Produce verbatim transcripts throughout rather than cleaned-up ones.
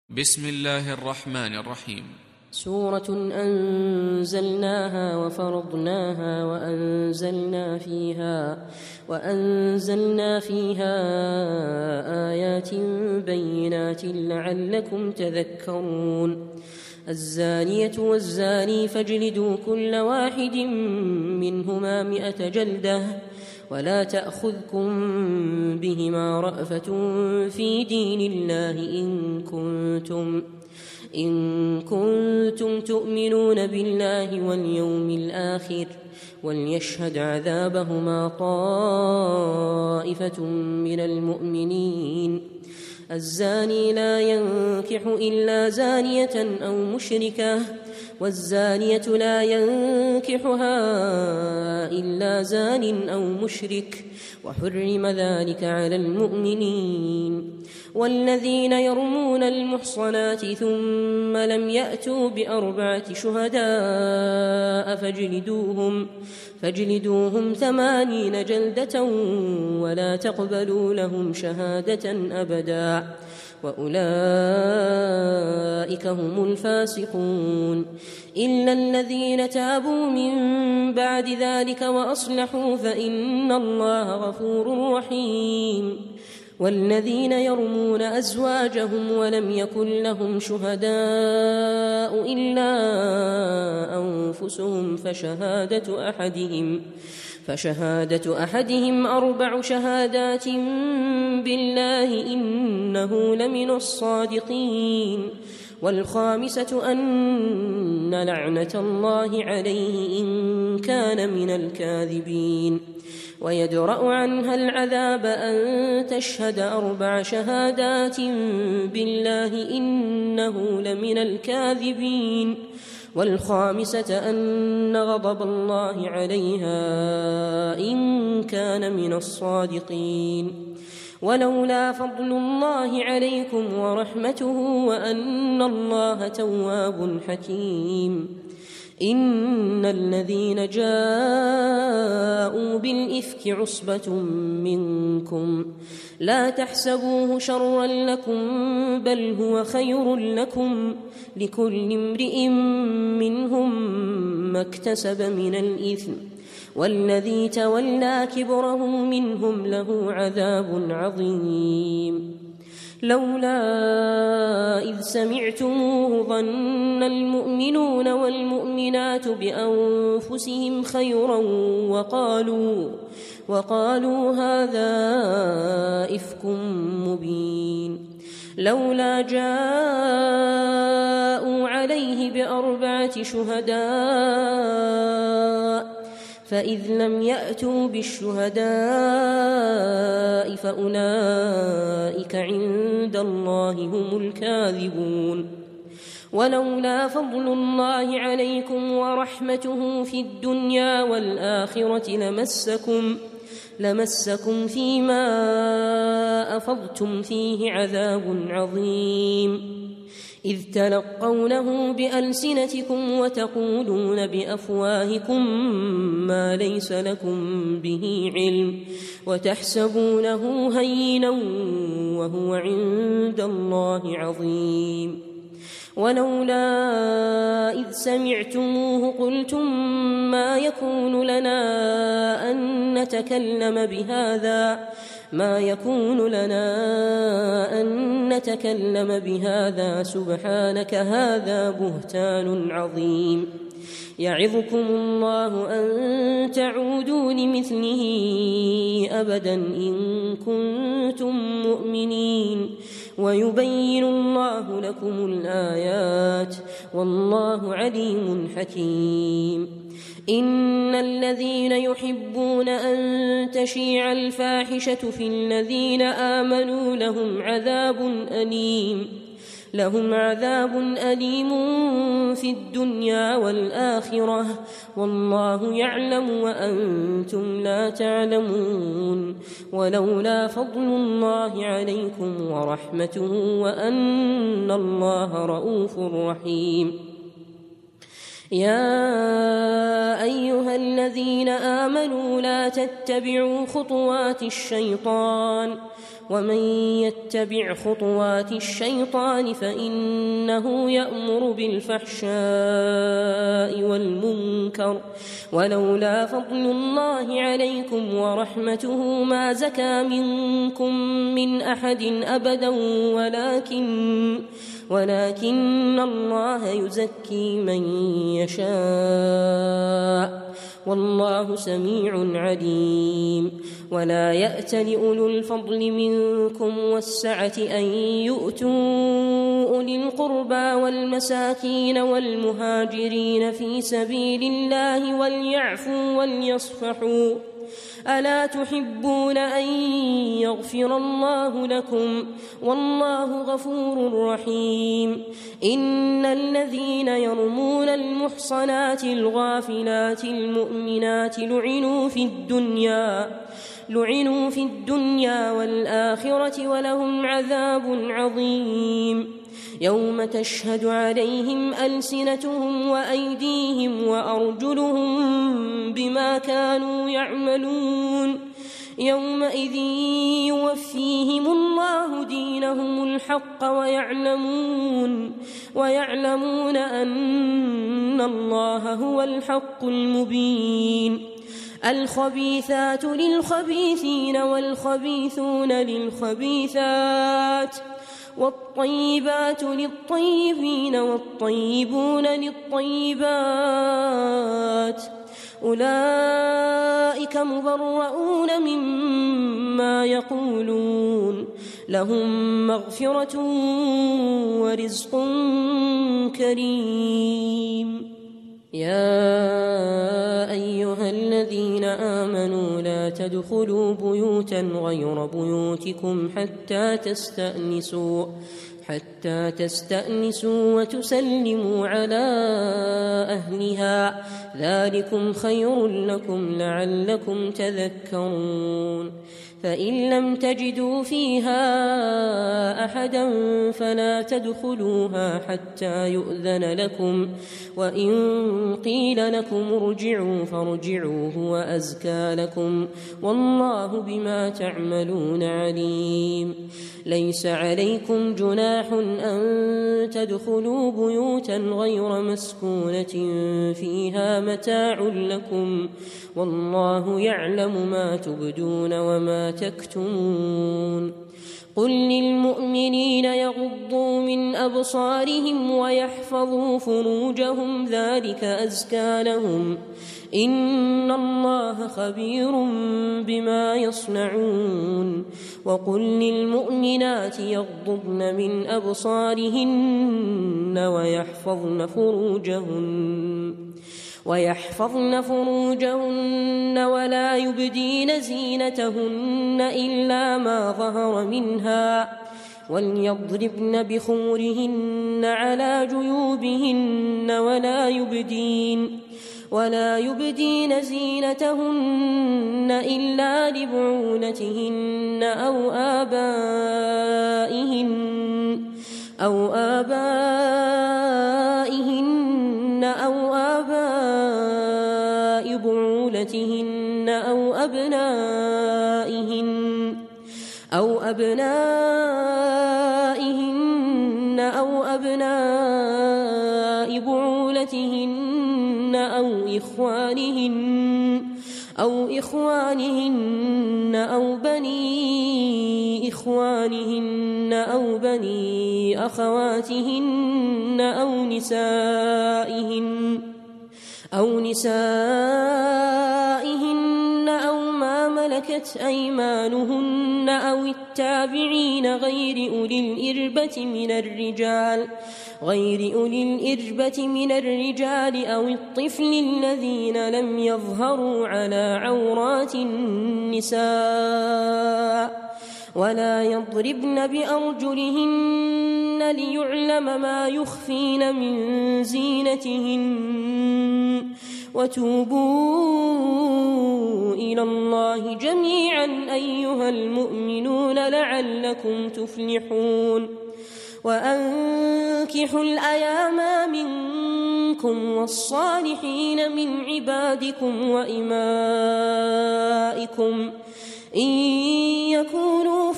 بسم الله الرحمن الرحيم. سورة أنزلناها وفرضناها وأنزلنا فيها وأنزلنا فيها آيات بينات لعلكم تذكرون. الزانية والزاني فاجلدوا كل واحد منهما مئة جلدة ولا تأخذكم بهما رأفة في دين الله إن كنتم إن كنتم تؤمنون بالله واليوم الآخر وليشهد عذابهما طائفة من المؤمنين. الزاني لا ينكح إلا زانية أو مشركة والزانية لا ينكحها إلا زان أو مشرك وحرم ذلك على المؤمنين. والذين يرمون المحصنات ثم لم يأتوا بأربعة شهداء فاجلدوهم فاجلدوهم ثمانين جلدة ولا تقبلوا لهم شهادة أبدا وأولئك هم الفاسقون إلا الذين تابوا من بعد ذلك وأصلحوا فإن الله غفور رحيم. والذين يرمون أزواجهم ولم يكن لهم شهداء إلا أنفسهم فشهادة أحدهم فشهادة أحدهم أربع شهادات بالله إنه لمن الصادقين. والخامسة أن لعنة الله عليه إن كان من الكاذبين. ويدرأ عنها العذاب أن تشهد أربع شهادات بالله إنه لمن الكاذبين. والخامسة أن غضب الله عليها إن كان من الصادقين. ولولا فضل الله عليكم ورحمته وأن الله تواب حكيم. إن الذين جاءوا بالإفك عصبة منكم لا تحسبوه شرا لكم بل هو خير لكم لكل امرئ منهم ما اكتسب من الإثم والذي تولى كبره منهم له عذاب عظيم. لولا إذ سمعتموه ظن المؤمنون والمؤمنات بأنفسهم خيرا وقالوا وقالوا هذا إفك مبين. لولا جاءوا عليه بأربعة شهداء فإذ لم يأتوا بالشهداء فأولئك عند الله هم الكاذبون. ولولا فضل الله عليكم ورحمته في الدنيا والآخرة لمسكم لمسكم فيما أفضتم فيه عذاب عظيم إذ تلقونه بألسنتكم وتقولون بأفواهكم ما ليس لكم به علم وتحسبونه هينا وهو عند الله عظيم. ولولا إذ سمعتموه قلتم ما يكون لنا أن نتكلم بهذا ما يكون لنا أن نتكلم بهذا سبحانك هذا بهتان عظيم. يعظكم الله أن تعودوا لمثله أبدا إن كنتم مؤمنين ويبين الله لكم الآيات والله عليم حكيم. إن الذين يحبون أن تشيع الفاحشة في الذين آمنوا لهم عذاب أليم لهم عذاب أليم في الدنيا والآخرة والله يعلم وأنتم لا تعلمون. ولولا فضل الله عليكم ورحمته وأن الله رؤوف رحيم. يا أيها الذين آمنوا لا تتبعوا خطوات الشيطان ومن يتبع خطوات الشيطان فإنه يأمر بالفحشاء والمنكر ولولا فضل الله عليكم ورحمته ما زكى منكم من أحد أبدا ولكن ولكن الله يزكي من يشاء والله سميع عليم. ولا يأتل أولو الفضل منكم والسعة أن يؤتوا أولي القربى والمساكين والمهاجرين في سبيل الله وليعفوا وليصفحوا ألا تحبون أن يغفر الله لكم والله غفور رحيم. إن الذين يرمون المحصنات الغافلات المؤمنات لعنوا في الدنيا لعنوا في الدنيا والآخرة ولهم عذاب عظيم يوم تشهد عليهم ألسنتهم وأيديهم وأرجلهم بما كانوا يعملون يومئذ يوفيهم الله دينهم الحق ويعلمون ويعلمون أن الله هو الحق المبين. الخبيثات للخبيثين والخبيثون للخبيثات والطيبات للطيبين والطيبون للطيبات أولئك مبرؤون مما يقولون لهم مغفرة ورزق كريم. يا أيها الذين آمنوا لا تدخلوا بيوتا غير بيوتكم حتى تستأنسوا حتى تستأنسوا وتسلموا على أهلها ذلكم خير لكم لعلكم تذكرون. فإن لم تجدوا فيها أحدا فلا تدخلوها حتى يؤذن لكم وإن قيل لكم ارجعوا فارجعوا هو أزكى لكم والله بما تعملون عليم. ليس عليكم جناح أن تدخلوا بيوتا غير مسكونة فيها متاع لكم والله يعلم ما تبدون وما تكتمون. قل للمؤمنين يغضوا من أبصارهم ويحفظوا فروجهم ذلك أزكى لهم إن الله خبير بما يصنعون. وقل للمؤمنات يغضضن من أبصارهن ويحفظن فروجهن ويحفظن فروجهن ولا يبدين زينتهن إلا ما ظهر منها وليضربن بخمرهن على جيوبهن ولا يبدين ولا يبدين زينتهن إلا لبعولتهن أو آبائهن أو آبائهن أو آباء بعولتهن أو أبنائهن أو أبنائهن أو أبناء بعولتهن أو إخوانهن أو إخوانهن أو بني إخوانهن أو بني أخواتهن أو نسائهن أو نسائهن أو ما ملكت أيمانهن أو التابعين غير أولي الإربة من الرجال غير أولي الإربة من الرجال أو الطفل الذين لم يظهروا على عورات النساء ولا يضربن بأرجلهن ليعلم ما يخفين من زينتهن وتوبوا إلى الله جميعا أيها المؤمنون لعلكم تفلحون. وأنكحوا الأيام منكم منكم والصالحين من عبادكم وإمائكم إن يكونوا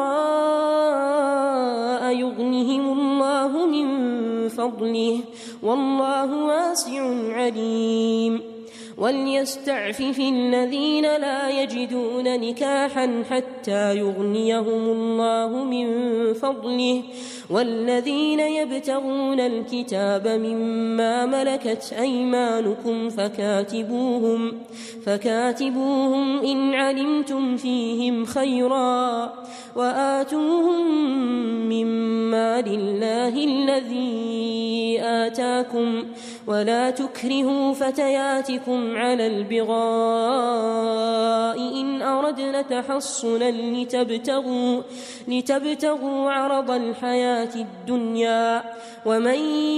فقراء يغنهم الله من فضله والله واسع عليم وليستعفف الذين لا يجدون نكاحا حتى يغنيهم الله من فضله والذين يبتغون الكتاب مما ملكت أيمانكم فكاتبوهم فكاتبوهم إن علمتم فيهم خيرا وآتوهم مما لله الذي آتاكم ولا تكرهوا فتياتكم على البغاء إن أردنا تحصنا لتبتغوا, لتبتغوا عرض الحياة الدنيا ومن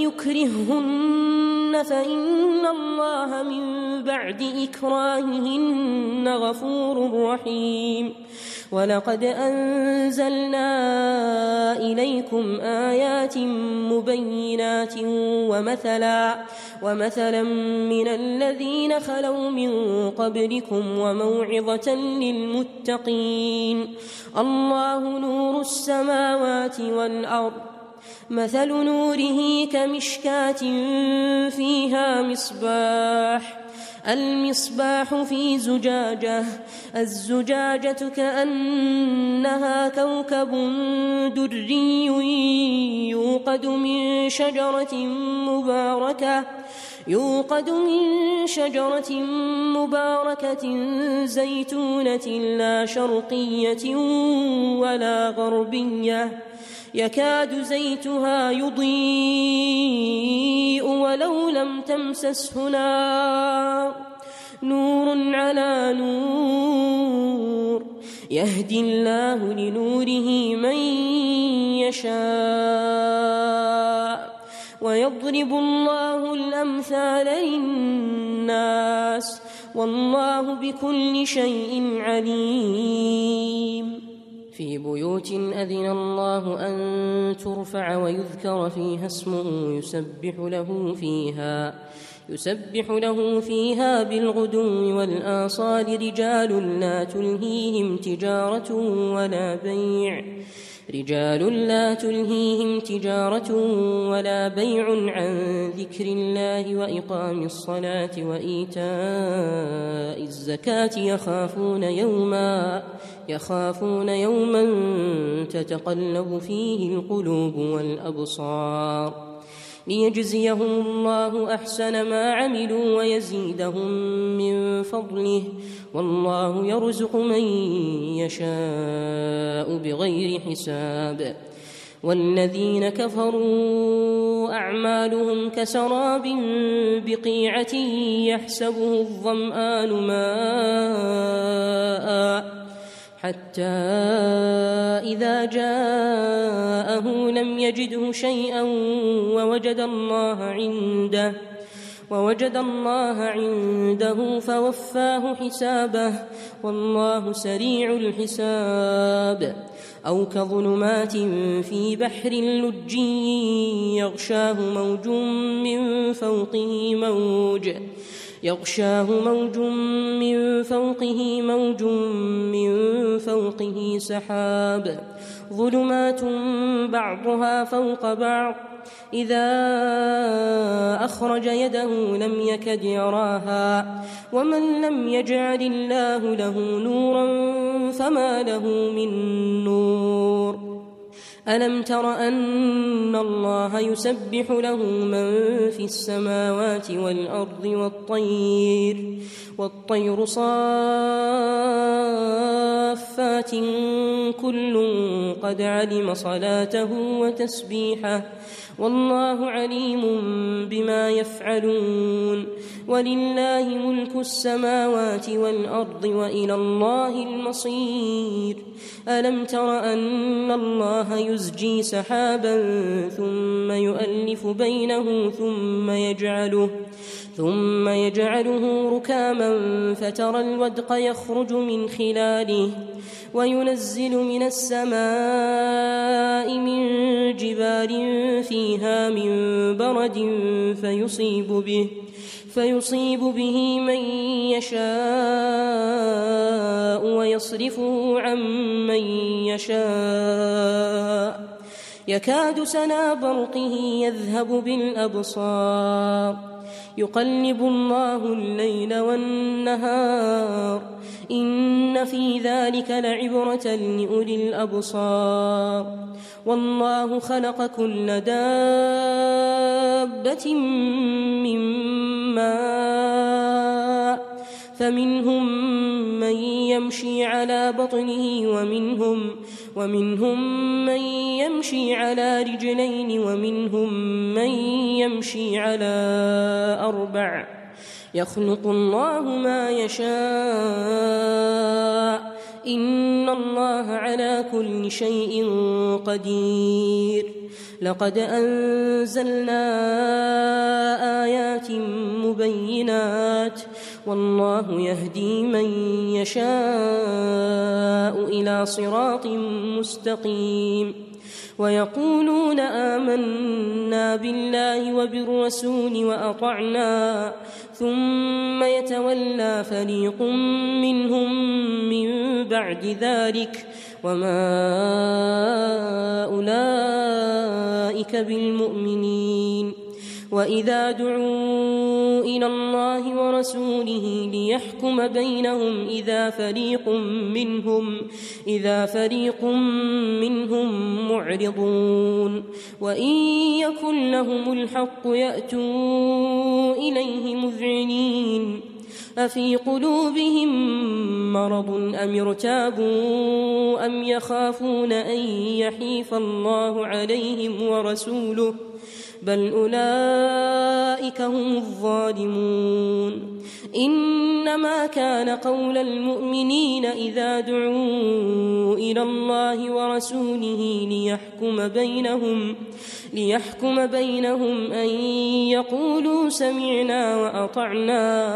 يكرههن فإن الله من بعد إكراههن غفور رحيم ولقد أنزلنا إليكم آيات مبينات ومثلا ومثلا من الذين خلوا من قبلكم وموعظة للمتقين الله نور السماوات والأرض مثل نوره كمشكاة فيها مصباح المصباح في زجاجة الزجاجة كأنها كوكب دري يوقد من شجرة مباركة يوقد من شجرة مباركة زيتونة لا شرقية ولا غربية يكاد زيتها يضيء ولو لم تمسسه نار نور على نور يهدي الله لنوره من يشاء ويضرب الله الأمثال للناس والله بكل شيء عليم في بيوت أذن الله أن ترفع ويذكر فيها اسمه يسبح له فيها يسبح له فيها بالغدو والآصال رجال لا تلهيهم تجارة ولا بيع رجال لا تلهيهم تجارة ولا بيع عن ذكر الله وإقام الصلاة وإيتاء الزكاة يخافون يوما يخافون يوما تتقلب فيه القلوب والأبصار ليجزيهم الله أحسن ما عملوا ويزيدهم من فضله والله يرزق من يشاء بغير حساب والذين كفروا أعمالهم كسراب بقيعة يحسبه الظمآن ماء حتى إذا جاءه لم يجده شيئا ووجد الله عنده ووجد الله عنده فوفاه حسابه والله سريع الحساب أو كظلمات في بحر لجي يغشاه موج من فوقه موج يغشاه موج من فوقه موج من فوقه سحاب ظلمات بعضها فوق بعض إذا أخرج يده لم يكد يراها ومن لم يجعل الله له نورا فما له من نور ألم تر أن الله يسبح له من في السماوات والأرض والطير والطير صافات كل قد علم صلاته وتسبيحه والله عليم بما يفعلون ولله ملك السماوات والأرض وإلى الله المصير ألم تر أن الله يزجي سحابا ثم يؤلف بينه ثم يجعله ثم يجعله ركاما فترى الودق يخرج من خلاله وينزل من السماء من جبال فيها من برد فيصيب به فيصيب به من يشاء ويصرفه عن من يشاء يكاد سنا برقه يذهب بالأبصار يقلب الله الليل والنهار إن في ذلك لعبرة لأولي الأبصار والله خلق كل دابة من ماء فمنهم من يمشي على بطنه ومنهم ومنهم من يمشي على رجلين ومنهم من يمشي على أربع يخلق الله ما يشاء إن الله على كل شيء قدير لقد أنزلنا آيات مبينات والله يهدي من يشاء إلى صراط مستقيم ويقولون آمنا بالله وبالرسول وأطعنا ثم يتولى فريق منهم من بعد ذلك وما أولئك بالمؤمنين وإذا دعوا إلى الله ورسوله ليحكم بينهم إذا فريق منهم إذا فريق منهم معرضون وإن يكن لهم الحق يأتوا إليه مذعنين أفي قلوبهم مرض أم ارتابوا أم يخافون أن يحيف الله عليهم ورسوله بل أولئك هم الظالمون إنما كان قول المؤمنين إذا دعوا إلى الله ورسوله ليحكم بينهم ليحكم بينهم أن يقولوا سمعنا وأطعنا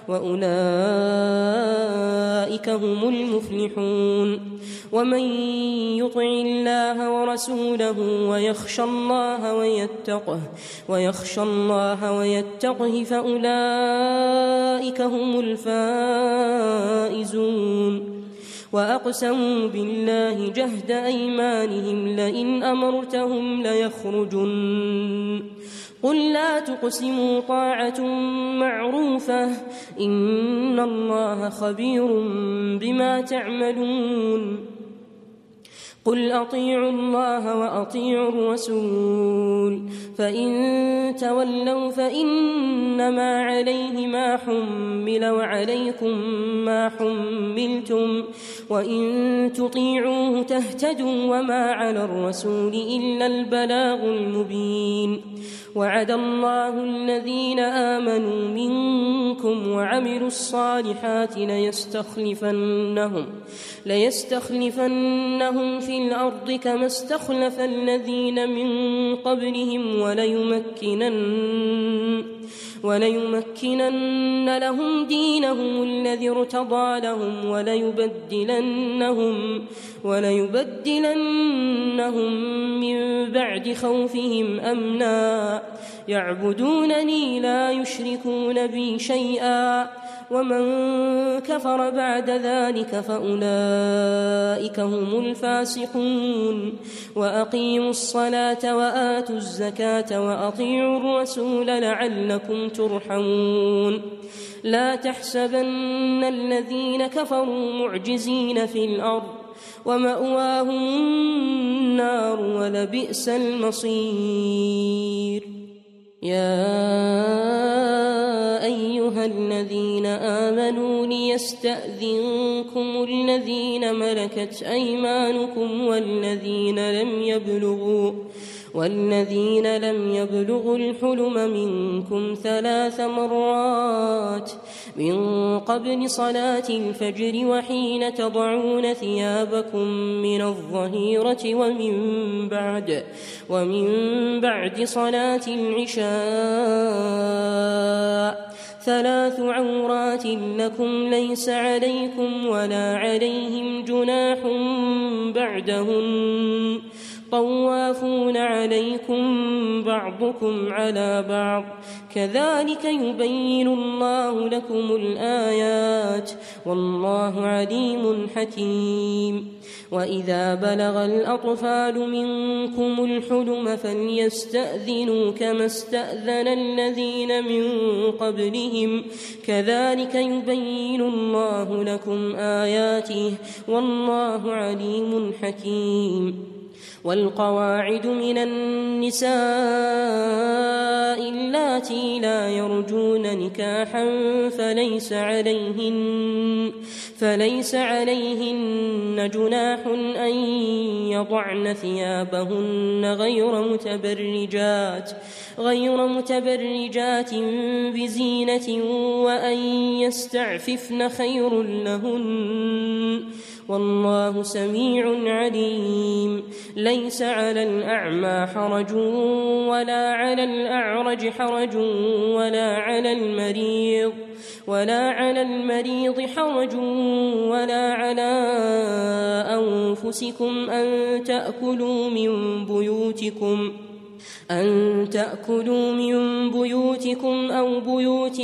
وأولئك هم المفلحون ومن يطع الله ورسوله ويخشى الله ويتقه ويخشى الله ويتقه فأولئك هم الفائزون وأقسموا بالله جهد أيمانهم لئن أمرتهم ليخرجن قل لا تقسموا طاعة معروفة إن الله خبير بما تعملون قل أطيعوا الله وأطيعوا الرسول فإن تولوا فإنما عليه ما حمل وعليكم ما حملتم وإن تطيعوه تهتدوا وما على الرسول إلا البلاغ المبين وعد الله الذين آمنوا منكم وعملوا الصالحات ليستخلفنهم ليستخلفنهم في الأرض كما استخلف الذين من قبلهم وليمكنن وليمكنن لهم دينهم الذي ارتضى لهم وليبدلنهم وليبدلنهم من بعد خوفهم أمنا يعبدونني لا يشركون بي شيئا ومن كفر بعد ذلك فأولئك هم الفاسقون وأقيموا الصلاة وآتوا الزكاة وأطيعوا الرسول لعلكم ترحمون لا تحسبن الذين كفروا معجزين في الأرض ومأواهم النار ولبئس المصير يا أيها الذين آمنوا ليستأذنكم الذين ملكت أيمانكم والذين لم يبلغوا والذين لم يبلغوا الحلم منكم ثلاث مرات من قبل صلاة الفجر وحين تضعون ثيابكم من الظهيرة ومن بعد ومن بعد صلاة العشاء ثلاث عورات لكم ليس عليكم ولا عليهم جناح بعدهن طوافون عليكم بعضكم على بعض كذلك يبين الله لكم الآيات والله عليم حكيم. وإذا بلغ الأطفال منكم الحلم فليستأذنوا كما استأذن الذين من قبلهم كذلك يبين الله لكم آياته والله عليم حكيم. والقواعد من النساء اللاتي لا يرجون نكاحا فليس عليهن فليس عليهن جناح أن يضعن ثيابهن غير متبرجات غير متبرجات بزينة وأن يستعففن خير لهن والله سميع عليم. ليس على الأعمى حرج ولا على الأعرج حرج ولا على المريض ولا على المريض حرج ولا على أنفسكم أن تأكلوا من بيوتكم أن تأكلوا من بيوتكم أو بيوت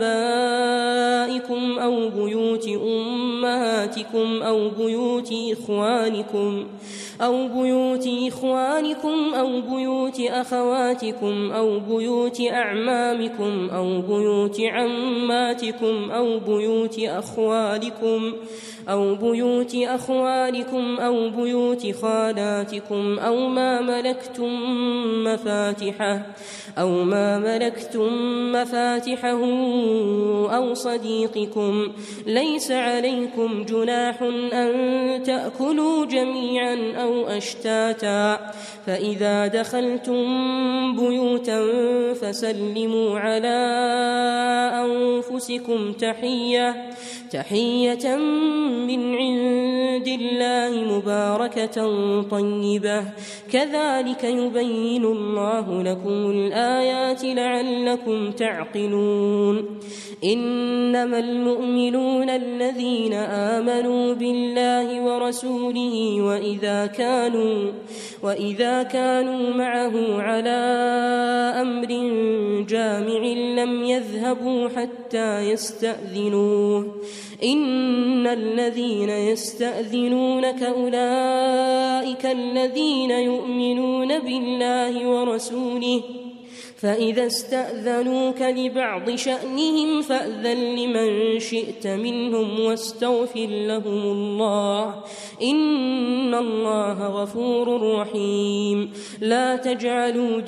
آبائكم أو بيوت أمهاتكم أو بيوت إخوانكم أو بيوت إخوانكم أو بيوت أخواتكم أو بيوت أعمامكم أو بيوت عماتكم أو بيوت أخوالكم أو بيوت أخوالكم أو بيوت خالاتكم أو ما ملكتم مفاتحه أو ما ملكتم مفاتحه أو صديقكم ليس عليكم جناح أن تأكلوا جميعا أو أشتاتا فإذا دخلتم بيوتا فسلموا على أنفسكم تحية تحية من عند الله مباركة طيبة كذلك يبين الله لكم الآيات لعلكم تعقلون. إنما المؤمنون الذين آمنوا بالله ورسوله وإذا كانوا وإذا كانوا معه على أمر جامع لم يذهبوا حتى يستأذنوه إن الذين يستأذنونك أولئك الذين يؤمنون بالله ورسوله فإذا استأذنوك لبعض شأنهم فأذن لمن شئت منهم واستغفر لهم الله إن الله غفور رحيم. لا تجعلوا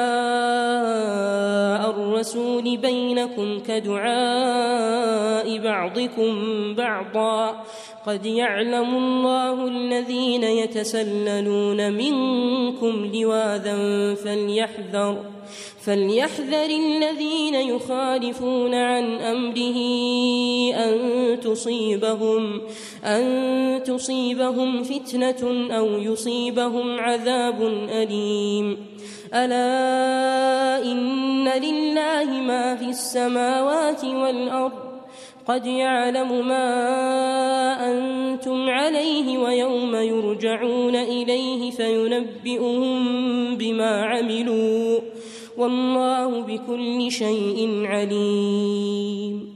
دعاء الرسول بينكم كدعاء بعضكم بعضا قد يعلم الله الذين يتسللون منكم لواذا فليحذر فليحذر الذين يخالفون عن أمره أن تصيبهم أن تصيبهم فتنة أو يصيبهم عذاب أليم. ألا إن لله ما في السماوات والأرض قد يعلم ما أنتم عليه ويوم يرجعون إليه فينبئهم بما عملوا والله بكل شيء عليم.